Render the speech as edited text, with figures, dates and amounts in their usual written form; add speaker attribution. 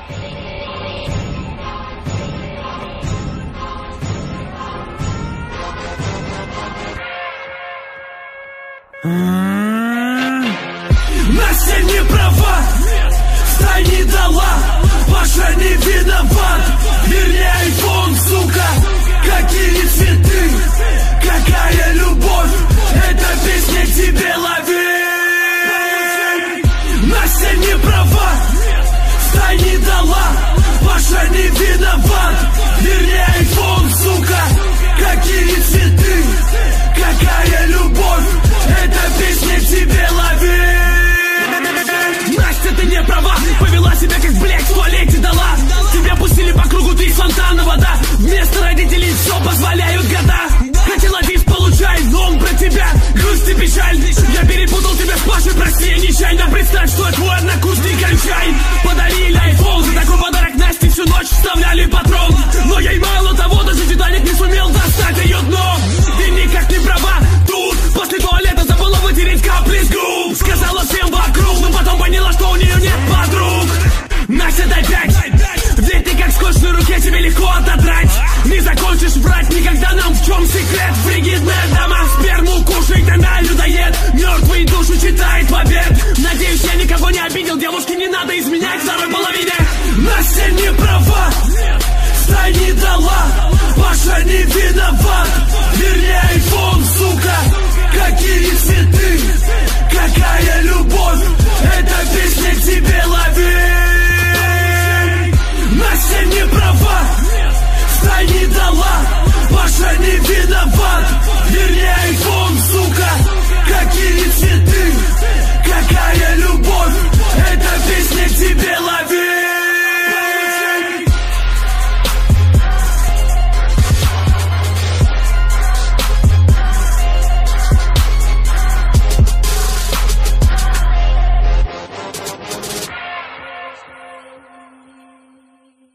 Speaker 1: Настя не права, Стань не дала, Паша не виноват. Верни айфон, сука, какие цветы, какая любовь, эта песня тебе, лови. Настя не права, Стань не дала, Паша не виноват. Верни айфон, сука, какие цветы, какая любовь, эта песня тебе, лови. Настя, ты не права, повела себя как, блядь, в туалете дала. Тебя пустили по кругу, ты из фонтана вода. Вместо родителей все позволяют года. Хотела диск, получай, но он про тебя грусть и печаль. Я перепутал тебя с Пашей, прости, я нечаянно. Представь, что твой однокурсник кончай. Подарили айфон, за такой подарок Насте всю ночь вставляли патрон. Но ей мало того, даже Титаник не сумел достать ее дно. Ты никак не права, тут после туалета забыла вытереть капли с губ. Сказала всем вокруг, но потом поняла, что у нее нет подруг. Настя, дай 5, ведь ты как скотч на руке, тебе легко отодрать. Не закончишь врать никогда, нам в чем секрет. Фригидная дама, сперму кушает, она людоед. Мертвые душу читает в обед. Надеюсь, я никого не обидел, девушке не надо изменять второй половине. Настя не права, Стань не дала, Паша не виноват. Верни айфон, сука, какие цветы, какая любовь, эта песня тебе, лови. Настя не права, Стань не дала, Паша не виноват. Верни айфон, сука, какие цветы.